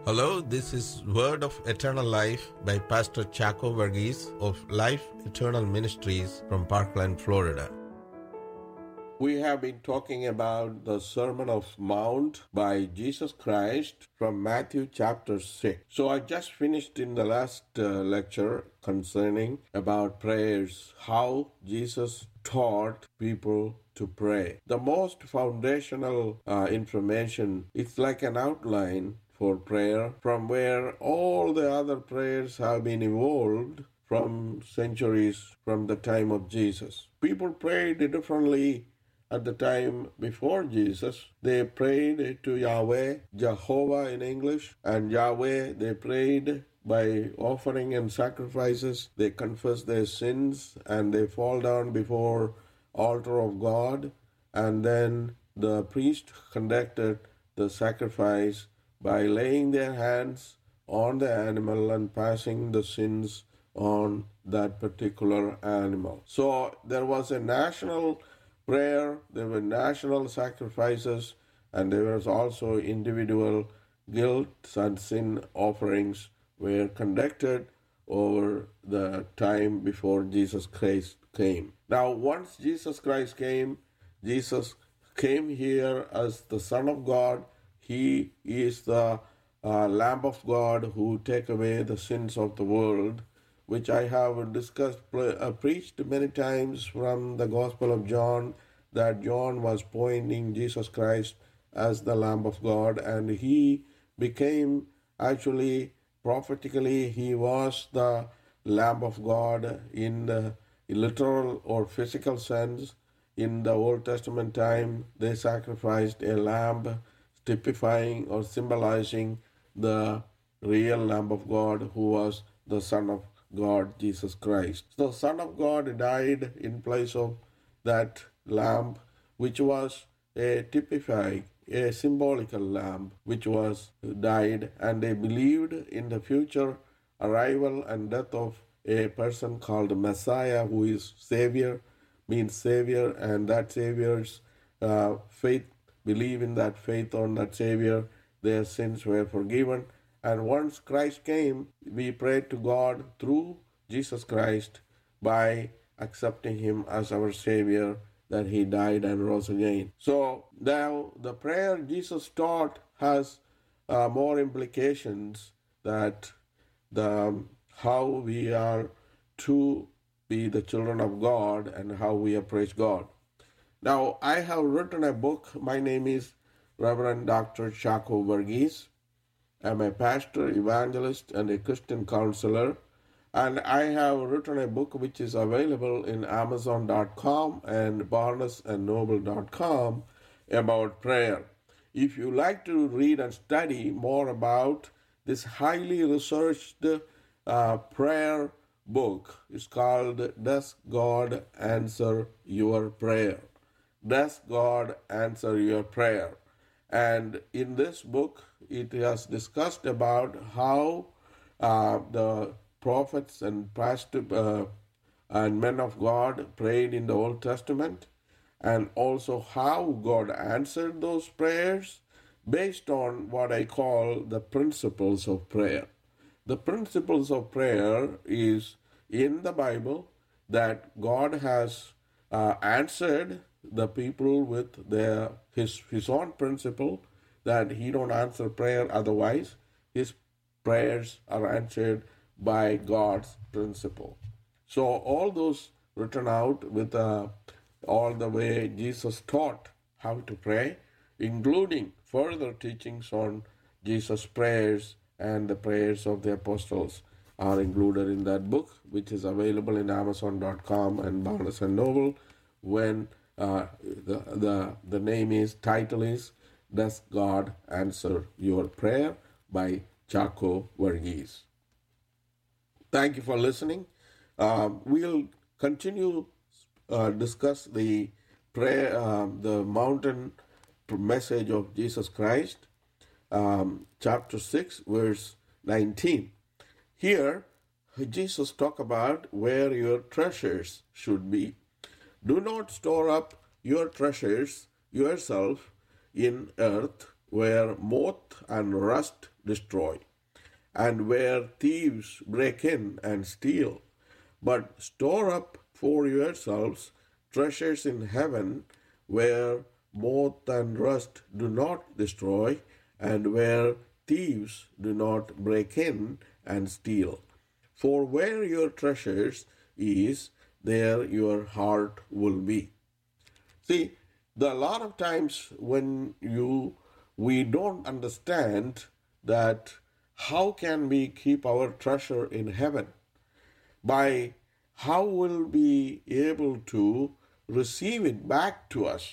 Hello, this is Word of Eternal Life by Pastor Chaco Verghese of Life Eternal Ministries from Parkland, Florida. We have been talking about the Sermon of Mount by Jesus Christ from Matthew chapter 6. So I just finished in the last lecture concerning about prayers, how Jesus taught people to pray. The most foundational information, it's like an outline for prayer from where all the other prayers have been evolved from centuries from the time of Jesus. People prayed differently at the time before Jesus. They prayed to Yahweh, Jehovah in English, and Yahweh. They prayed by offering and sacrifices. They confess their sins and they fall down before altar of God, and then the priest conducted the sacrifice by laying their hands on the animal and passing the sins on that particular animal. So there was a national prayer, there were national sacrifices, and there was also individual guilt and sin offerings were conducted over the time before Jesus Christ came. Now, once Jesus Christ came, Jesus came here as the Son of God. He is the Lamb of God who take away the sins of the world, which I have preached many times from the Gospel of John, that John was pointing Jesus Christ as the Lamb of God, and he became actually prophetically, he was the Lamb of God in the literal or physical sense. In the Old Testament time, they sacrificed a lamb, typifying or symbolizing the real Lamb of God who was the Son of God, Jesus Christ. The Son of God died in place of that lamb, which was a typifying, a symbolical lamb, which was died, and they believed in the future arrival and death of a person called Messiah, who is Savior, means Savior, and that Savior's faith, believe in that faith on that Savior, their sins were forgiven. And once Christ came, we prayed to God through Jesus Christ by accepting Him as our Savior, that He died and rose again. So now the prayer Jesus taught has more implications, that how we are to be the children of God and how we approach God. Now, I have written a book. My name is Reverend Dr. Chaco Verghese. I'm a pastor, evangelist, and a Christian counselor. And I have written a book which is available in Amazon.com and BarnesandNoble.com about prayer. If you like to read and study more about this highly researched prayer book, it's called Does God Answer Your Prayer? Does God answer your prayer? And in this book, it has discussed about how the prophets and pastors and men of God prayed in the Old Testament, and also how God answered those prayers based on what I call the principles of prayer. The principles of prayer is in the Bible that God has answered the people with his own principle, that He don't answer prayer otherwise. His prayers are answered by God's principle. So all those written out with all the way Jesus taught how to pray, including further teachings on Jesus' prayers and the prayers of the apostles, are included in that book, which is available in Amazon.com and Barnes and Noble. When the title is Does God Answer Your Prayer by Chaco Verghese. Thank you for listening. We'll continue discuss the prayer, the mountain message of Jesus Christ, chapter 6, verse 19. Here, Jesus talk about where your treasures should be. Do not store up your treasures yourself in earth, where moth and rust destroy, and where thieves break in and steal. But store up for yourselves treasures in heaven, where moth and rust do not destroy, and where thieves do not break in and steal. For where your treasures is, there your heart will be. See, a lot of times when we don't understand that how can we keep our treasure in heaven, by how will we able to receive it back to us.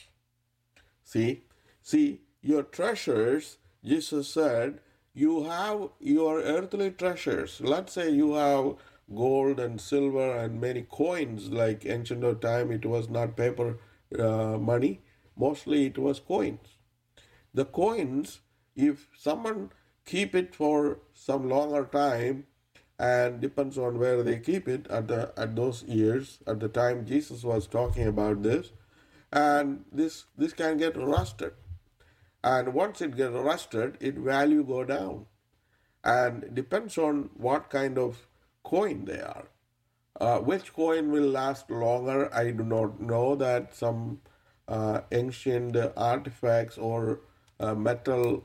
See, your treasures, Jesus said, you have your earthly treasures. Let's say you have gold and silver and many coins, like ancient time, it was not paper money. Mostly it was coins. The coins, if someone keep it for some longer time, and depends on where they keep it at those years, at the time Jesus was talking about this, and this can get rusted, and once it gets rusted, its value go down, and it depends on what kind of coin they are. Which coin will last longer, I do not know. That some ancient artifacts or metal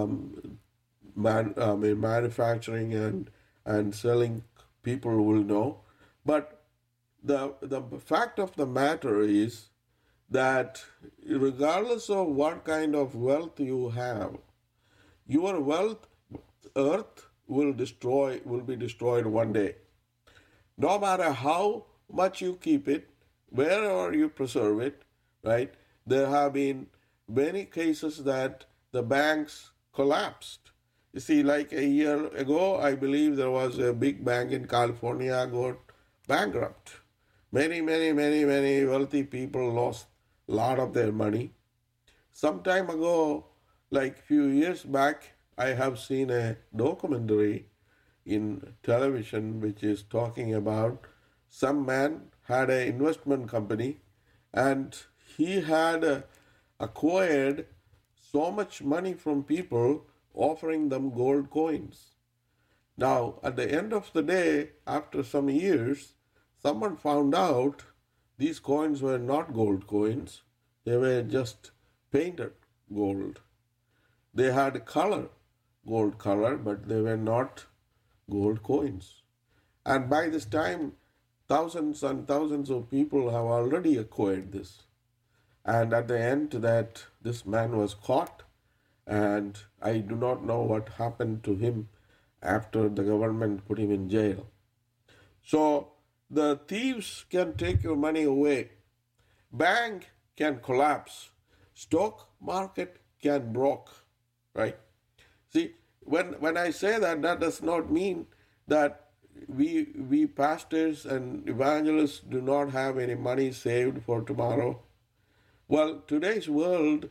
manufacturing and selling people will know. But the fact of the matter is that regardless of what kind of wealth you have, your wealth, earth will be destroyed one day. No matter how much you keep it, wherever you preserve it, right? There have been many cases that the banks collapsed. You see, like a year ago, I believe there was a big bank in California got bankrupt. Many wealthy people lost a lot of their money. Some time ago, like few years back, I have seen a documentary in television which is talking about some man had an investment company, and he had acquired so much money from people offering them gold coins. Now, at the end of the day, after some years, someone found out these coins were not gold coins, they were just painted gold. They had color, gold color, but they were not gold coins. And by this time, thousands and thousands of people have already acquired this. And at the end, that this man was caught, and I do not know what happened to him after the government put him in jail. So the thieves can take your money away. Bank can collapse. Stock market can broke, right? See, when I say that, that does not mean that we pastors and evangelists do not have any money saved for tomorrow. Well, today's world,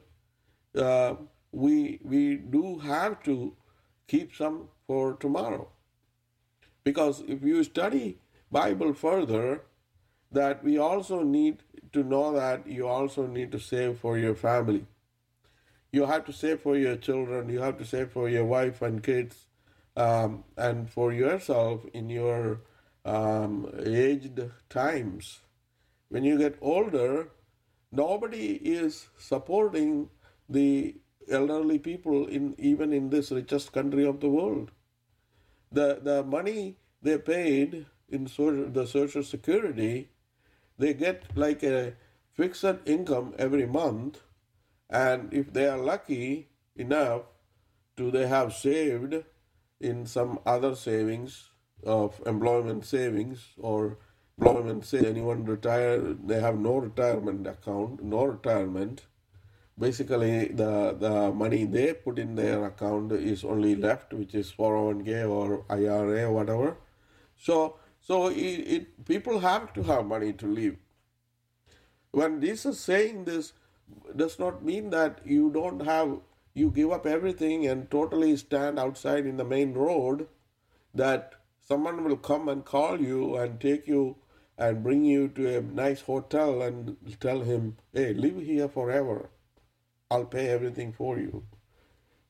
we do have to keep some for tomorrow, because if you study Bible further, that we also need to know that you also need to save for your family. You have to save for your children. You have to save for your wife and kids, and for yourself in your aged times. When you get older, nobody is supporting the elderly people even in this richest country of the world. The money they paid in the Social Security, they get like a fixed income every month, and if they are lucky enough to they have saved in some other savings of employment savings or employment savings, anyone retired, they have no retirement account, no retirement. Basically, the money they put in their account is only left, which is 401k or IRA or whatever. So people have to have money to live. When Jesus is saying this, does not mean that you give up everything and totally stand outside in the main road, that someone will come and call you and take you and bring you to a nice hotel and tell him, hey, live here forever. I'll pay everything for you.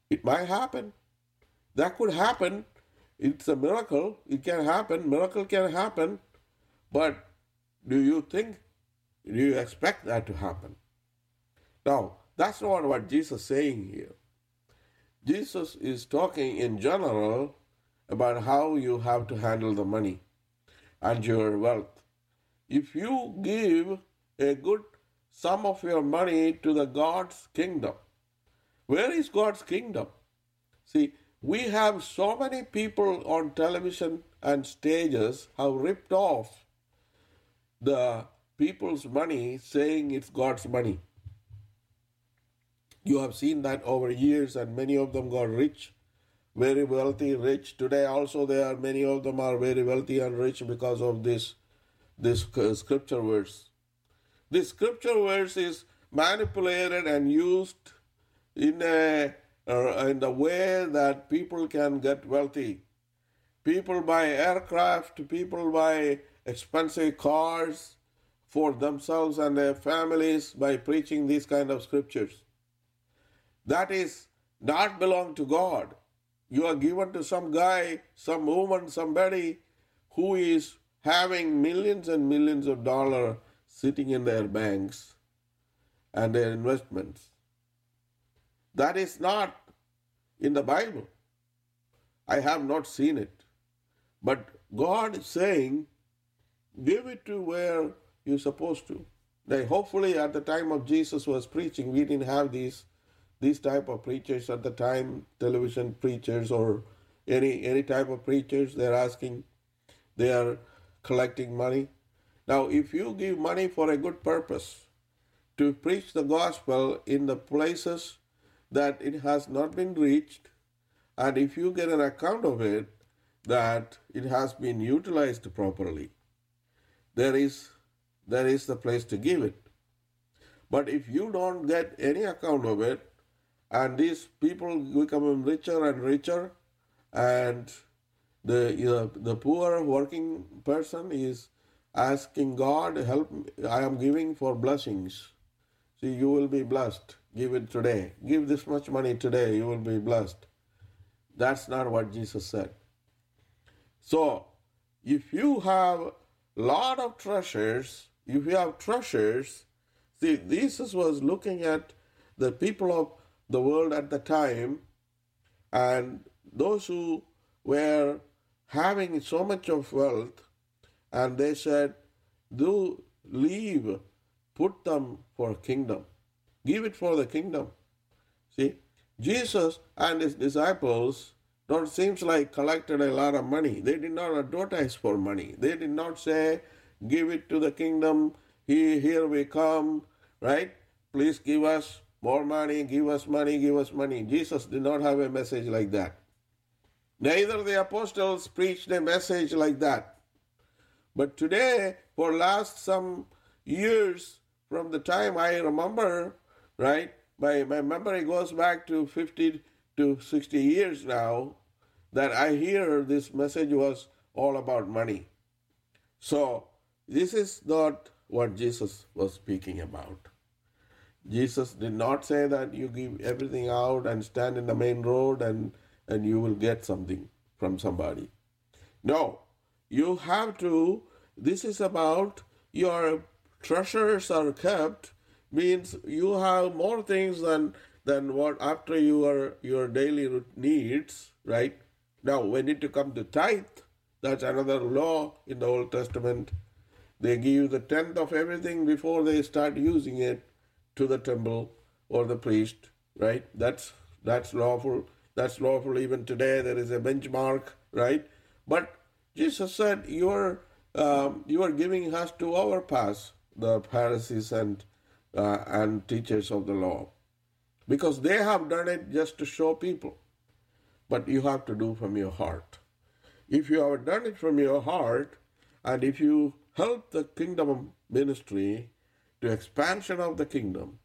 It might happen. That could happen. It's a miracle. It can happen. Miracle can happen. But do you expect that to happen? Now, that's not what Jesus is saying here. Jesus is talking in general about how you have to handle the money and your wealth. If you give a good sum of your money to the God's kingdom, where is God's kingdom? See, we have so many people on television and stages have ripped off the people's money saying it's God's money. You have seen that over years, and many of them got rich, very wealthy, rich. Today also many of them are very wealthy and rich because of this scripture verse. This scripture verse is manipulated and used in the way that people can get wealthy. People buy aircraft, people buy expensive cars for themselves and their families by preaching these kind of scriptures. That is not belong to God. You are given to some guy, some woman, somebody who is having millions and millions of dollars sitting in their banks and their investments. That is not in the Bible. I have not seen it. But God is saying, give it to where you're supposed to. Now, hopefully at the time of Jesus was preaching, we didn't have these type of preachers at the time, television preachers or any type of preachers. They are collecting money. Now, if you give money for a good purpose to preach the gospel in the places that it has not been reached, and if you get an account of it, that it has been utilized properly, there is the place to give it. But if you don't get any account of it, and these people become richer and richer, and the poor working person is asking God, help me, I am giving for blessings. See, you will be blessed. Give it today. Give this much money today, you will be blessed. That's not what Jesus said. So, if you have a lot of treasures, see, Jesus was looking at the people of the world at the time, and those who were having so much of wealth, and they said, do leave, put them for kingdom. Give it for the kingdom. See, Jesus and his disciples don't seems like collected a lot of money. They did not advertise for money. They did not say, give it to the kingdom, here we come, right? Please give us more money, give us money, give us money. Jesus did not have a message like that. Neither the apostles preached a message like that. But today, for last some years, from the time I remember, right, my memory goes back to 50 to 60 years now, that I hear this message was all about money. So, this is not what Jesus was speaking about. Jesus did not say that you give everything out and stand in the main road and you will get something from somebody. No, you have to, this is about your treasures are kept, means you have more things than what after your daily needs, right? Now, when it come to tithe, that's another law in the Old Testament. They give the tenth of everything before they start using it to the temple or the priest, right? That's lawful. That's lawful even today. There is a benchmark, right? But Jesus said, your giving has to overpass the Pharisees and teachers of the law, because they have done it just to show people. But you have to do from your heart. If you have done it from your heart, and if you help the kingdom ministry to expansion of the kingdom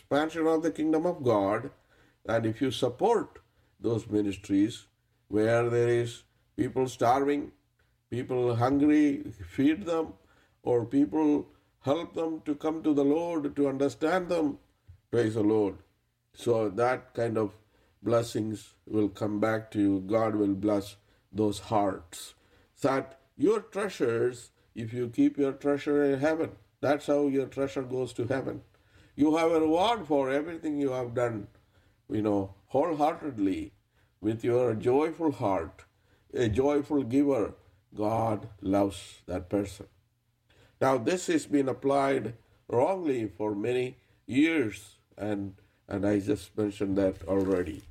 of God, and if you support those ministries where there is people starving, people hungry, feed them, or people help them to come to the Lord, to understand them, praise the Lord. So that kind of blessings will come back to you. God will bless those hearts. That your treasures, if you keep your treasure in heaven, that's how your treasure goes to heaven. You have a reward for everything you have done, wholeheartedly, with your joyful heart, a joyful giver. God loves that person. Now, this has been applied wrongly for many years, and I just mentioned that already.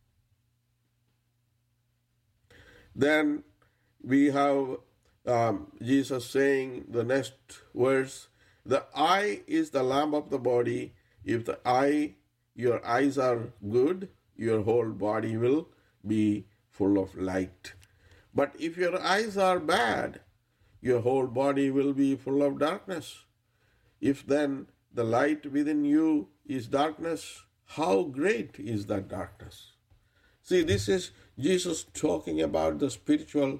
Then we have Jesus saying the next verse, the eye is the lamp of the body. If your eyes are good, your whole body will be full of light. But if your eyes are bad, your whole body will be full of darkness. If then the light within you is darkness, how great is that darkness? See, this is Jesus talking about the spiritual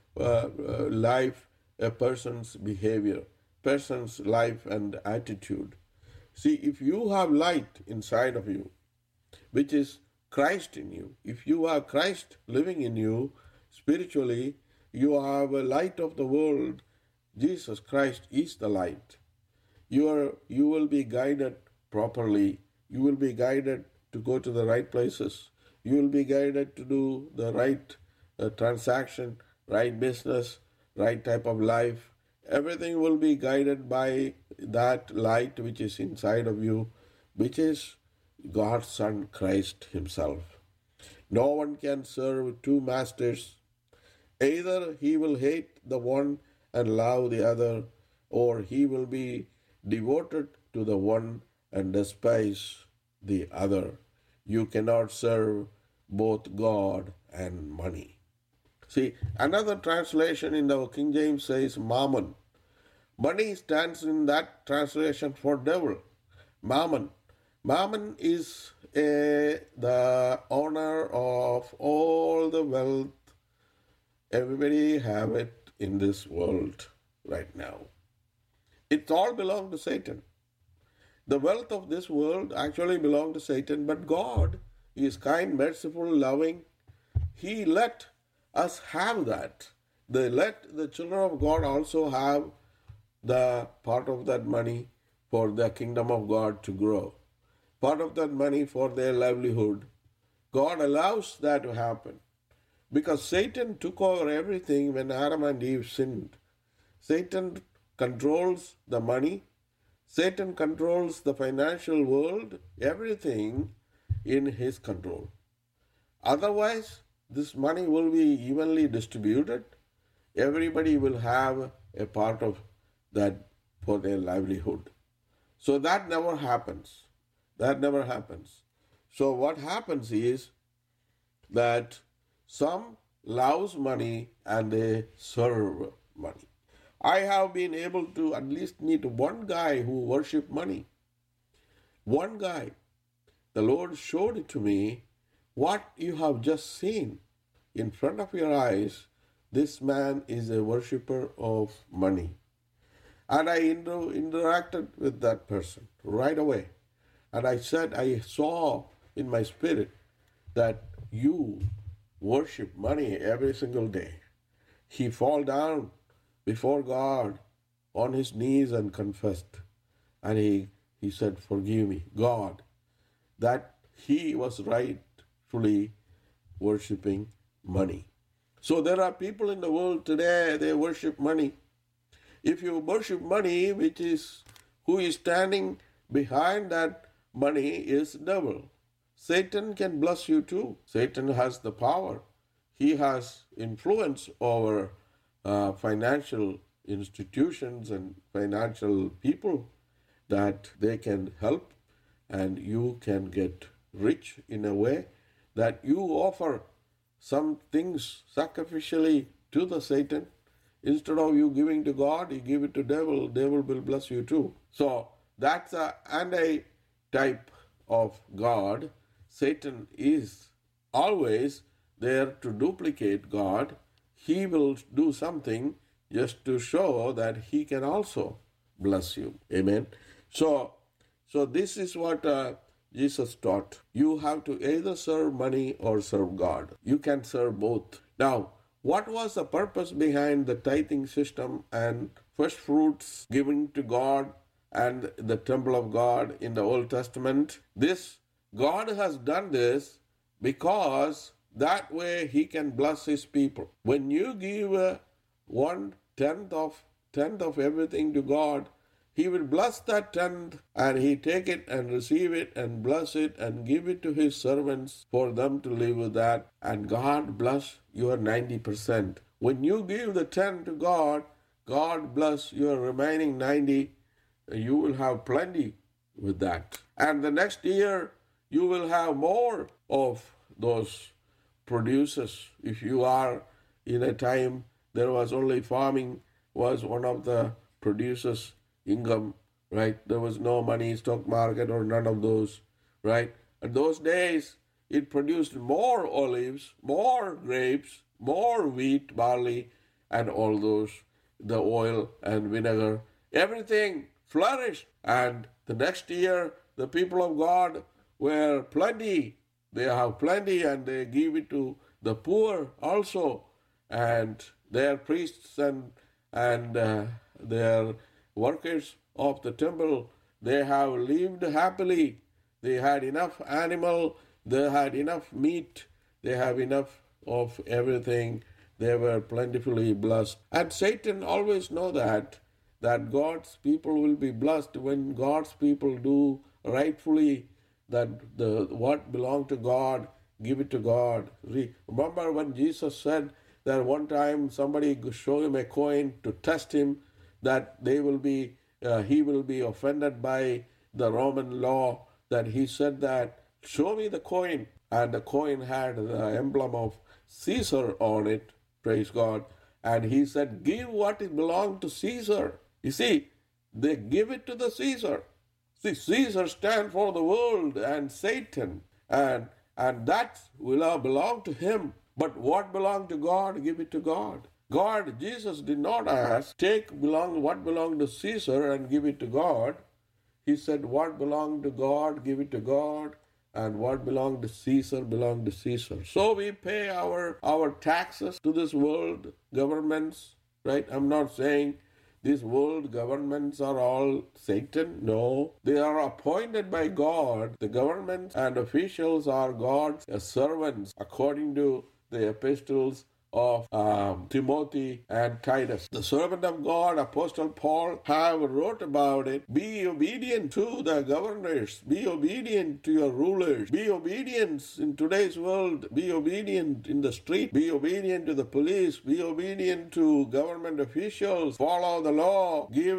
life, a person's behavior, person's life and attitude. See, if you have light inside of you, which is Christ in you, if you have Christ living in you spiritually, you have a light of the world. Jesus Christ is the light. You will be guided properly. You will be guided to go to the right places. You will be guided to do the right transaction, right business, right type of life. Everything will be guided by that light which is inside of you, which is God's Son, Christ Himself. No one can serve two masters. Either he will hate the one and love the other, or he will be devoted to the one and despise the other. You cannot serve both God and money. See, another translation in the King James says mammon. Money stands in that translation for devil. Mammon. Mammon is the owner of all the wealth. Everybody have it in this world right now. It all belongs to Satan. The wealth of this world actually belongs to Satan, but God is kind, merciful, loving. He let us have that. They let the children of God also have the part of that money for the kingdom of God to grow. Part of that money for their livelihood. God allows that to happen. Because Satan took over everything when Adam and Eve sinned. Satan controls the money. Satan controls the financial world. Everything in his control. Otherwise, this money will be evenly distributed. Everybody will have a part of that for their livelihood. So that never happens. That never happens. So what happens is that some loves money and they serve money. I have been able to at least meet one guy who worshiped money. One guy. The Lord showed it to me. What you have just seen in front of your eyes, this man is a worshiper of money. And I interacted with that person right away. And I said, I saw in my spirit that you worship money every single day. He fell down before God on his knees and confessed. And he said, forgive me, God, that he was rightfully worshiping money. So there are people in the world today, they worship money. If you worship money, who is standing behind that money is devil. Satan can bless you too. Satan has the power. He has influence over financial institutions and financial people that they can help, and you can get rich in a way that you offer some things sacrificially to the Satan. Instead of you giving to God, you give it to devil. Devil will bless you too. So that's an anti-type of God. Satan is always there to duplicate God. He will do something just to show that he can also bless you. Amen. So this is what Jesus taught. You have to either serve money or serve God. You can serve both. Now, what was the purpose behind the tithing system and first fruits given to God and the temple of God in the Old Testament? God has done this because that way He can bless His people. When you give 1/10 of everything to God, He will bless that tenth, and He take it and receive it and bless it and give it to His servants for them to live with that. And God bless your 90%. When you give the 10 to God, God bless your remaining 90. You will have plenty with that. And the next year, you will have more of those produces. If you are in a time there was only farming was one of the producers' income, right? There was no money, stock market, or none of those, right? In those days, it produced more olives, more grapes, more wheat, barley, and all those, the oil and vinegar. Everything flourished. And the next year, the people of God were plenty. They have plenty, and they give it to the poor also. And their priests and their workers of the temple, they have lived happily. They had enough animal, they had enough meat, they have enough of everything. They were plentifully blessed. And Satan always know that God's people will be blessed when God's people do rightfully that what belonged to God, give it to God. Remember when Jesus said that one time somebody showed him a coin to test him, that he will be offended by the Roman law, that he said that, show me the coin. And the coin had the emblem of Caesar on it, praise God. And he said, give what it belonged to Caesar. You see, they give it to the Caesar. See, Caesar stands for the world and Satan, and that will belong to him. But what belonged to God, give it to God. Jesus did not ask, what belonged to Caesar and give it to God. He said, what belonged to God, give it to God, and what belonged to Caesar, belonged to Caesar. So we pay our taxes to this world governments, right? I'm not saying these world governments are all Satan. No, they are appointed by God. The governments and officials are God's servants, according to the epistles of Timothy and Titus. The servant of God, Apostle Paul, have wrote about it. Be obedient to the governors. Be obedient to your rulers. Be obedient in today's world. Be obedient in the street. Be obedient to the police. Be obedient to government officials. Follow the law. Give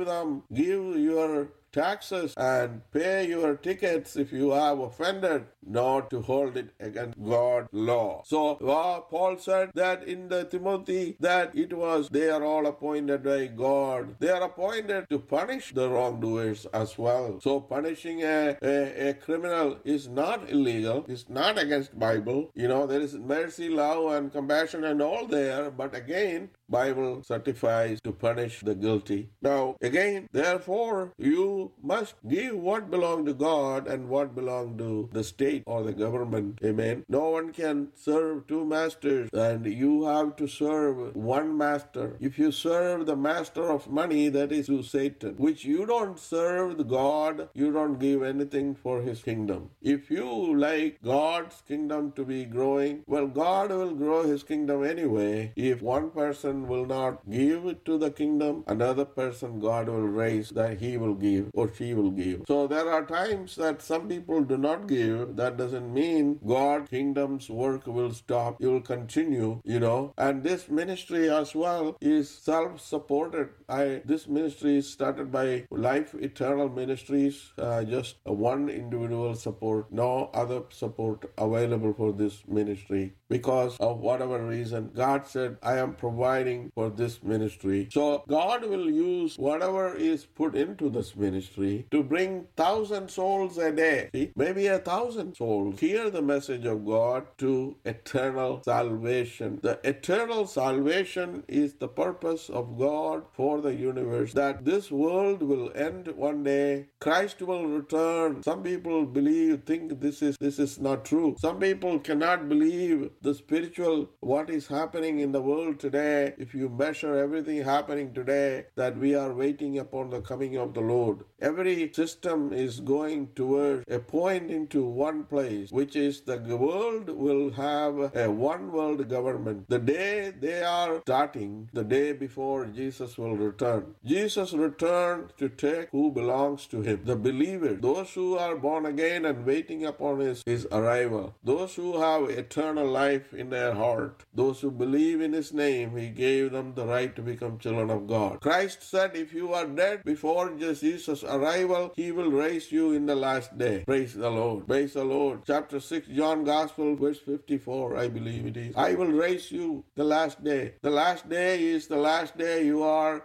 your taxes and pay your tickets if you have offended, not to hold it against God's law. So Paul said that in the Timothy that they are all appointed by God. They are appointed to punish the wrongdoers as well. So punishing a criminal is not illegal. It's not against Bible. There is mercy, love, and compassion and all there. But again, Bible certifies to punish the guilty. Now, again, therefore, you must give what belongs to God and what belongs to the state or the government. Amen. No one can serve two masters, and you have to serve one master. If you serve the master of money, that is to Satan, which you don't serve the God, you don't give anything for his kingdom. If you like God's kingdom to be growing, well, God will grow his kingdom anyway. If one person will not give it to the kingdom, another person God will raise that he will give or she will give. So there are times that some people do not give. That doesn't mean God's kingdom's work will stop. It will continue, And this ministry as well is self-supported. This ministry is started by Life Eternal Ministries, just one individual support, no other support available for this ministry. Because of whatever reason, God said, I am providing providing for this ministry. So God will use whatever is put into this ministry to bring 1,000 souls a day. See, maybe 1,000 souls hear the message of God to eternal salvation. The eternal salvation is the purpose of God for the universe, that this world will end one day. Christ will return. Some people think this is not true. Some people cannot believe the spiritual, what is happening in the world today. If you measure everything happening today, that we are waiting upon the coming of the Lord. Every system is going towards a point into one place, which is the world will have a one world government. The day they are starting, the day before Jesus will return. Jesus returned to take who belongs to him, the believers, those who are born again and waiting upon his arrival, those who have eternal life in their heart, those who believe in his name. He gave them the right to become children of God. Christ said, if you are dead before Jesus' arrival, he will raise you in the last day. Praise the Lord. Praise the Lord. Chapter 6, John Gospel, verse 54, I believe it is. I will raise you the last day. The last day is the last day you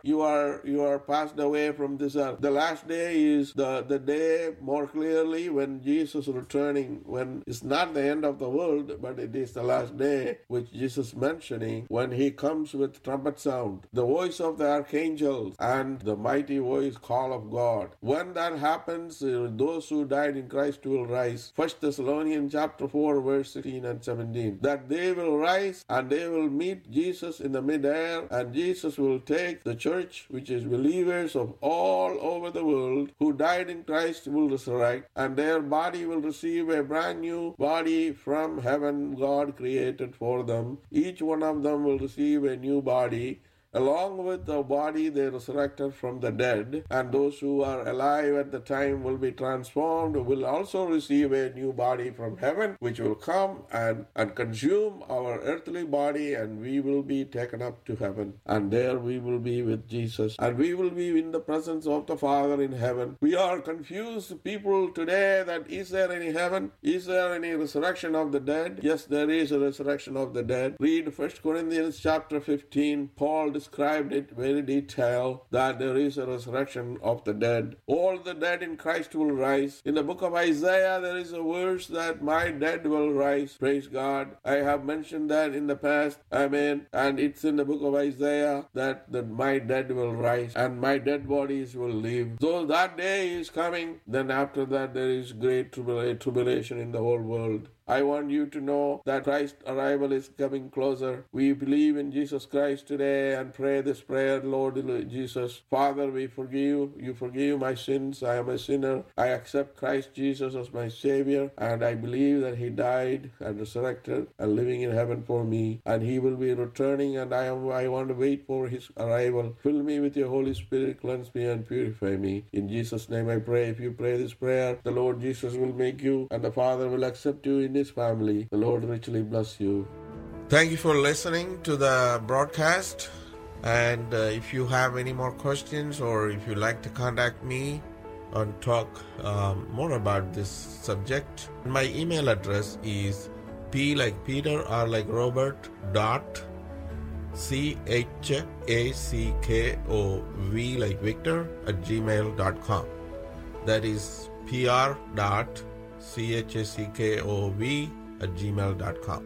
are passed away from this earth. The last day is the day more clearly when Jesus is returning, when it's not the end of the world, but it is the last day, which Jesus mentioning when he comes with trumpet sound, the voice of the archangels, and the mighty voice call of God. When that happens, those who died in Christ will rise. 1 Thessalonians chapter 4, verse 16 and 17. That they will rise and they will meet Jesus in the midair, and Jesus will take the church, which is believers of all over the world who died in Christ, will resurrect, and their body will receive a brand new body from heaven God created for them. Each one of them will receive a new body, along with the body they resurrected from the dead, and those who are alive at the time will be transformed, will also receive a new body from heaven, which will come and consume our earthly body, and we will be taken up to heaven, and there we will be with Jesus, and we will be in the presence of the Father in heaven. We are confused people today that is there any heaven? Is there any resurrection of the dead? Yes, there is a resurrection of the dead. Read 1 Corinthians chapter 15. Paul described it very detailed, that there is a resurrection of the dead. All the dead in Christ will rise. In the book of Isaiah, there is a verse that my dead will rise. Praise God. I have mentioned that in the past. Amen. And it's in the book of Isaiah that my dead will rise and my dead bodies will live. So that day is coming. Then after that, there is great tribulation in the whole world. I want you to know that Christ's arrival is coming closer. We believe in Jesus Christ today and pray this prayer, Lord Jesus. Father, we forgive. You forgive my sins. I am a sinner. I accept Christ Jesus as my Savior, and I believe that He died and resurrected and living in heaven for me. And He will be returning, and I want to wait for His arrival. Fill me with your Holy Spirit, cleanse me and purify me. In Jesus' name I pray. If you pray this prayer, the Lord Jesus will make you, and the Father will accept you in His family. The Lord richly bless you. Thank you for listening to the broadcast. And if you have any more questions, or if you'd like to contact me and talk more about this subject, my email address is P like Peter, R like Robert, CHACKOV like Victor @gmail.com. That is PR.CHACKOV @gmail.com.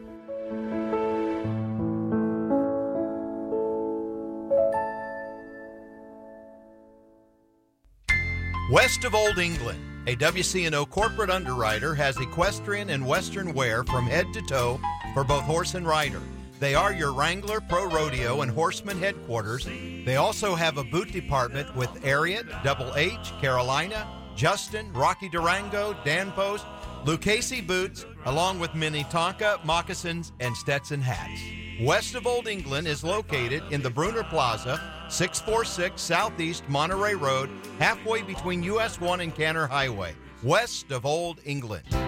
West of Old England, a WC&O corporate underwriter has equestrian and western wear from head to toe for both horse and rider. They are your Wrangler Pro Rodeo and Horseman headquarters. They also have a boot department with Ariat, Double H, Carolina, Justin, Rocky Durango, Danfoss, Lucchese boots, along with Minnetonka, moccasins, and Stetson hats. West of Old England is located in the Bruner Plaza, 646 Southeast Monterey Road, halfway between US 1 and Canner Highway. West of Old England.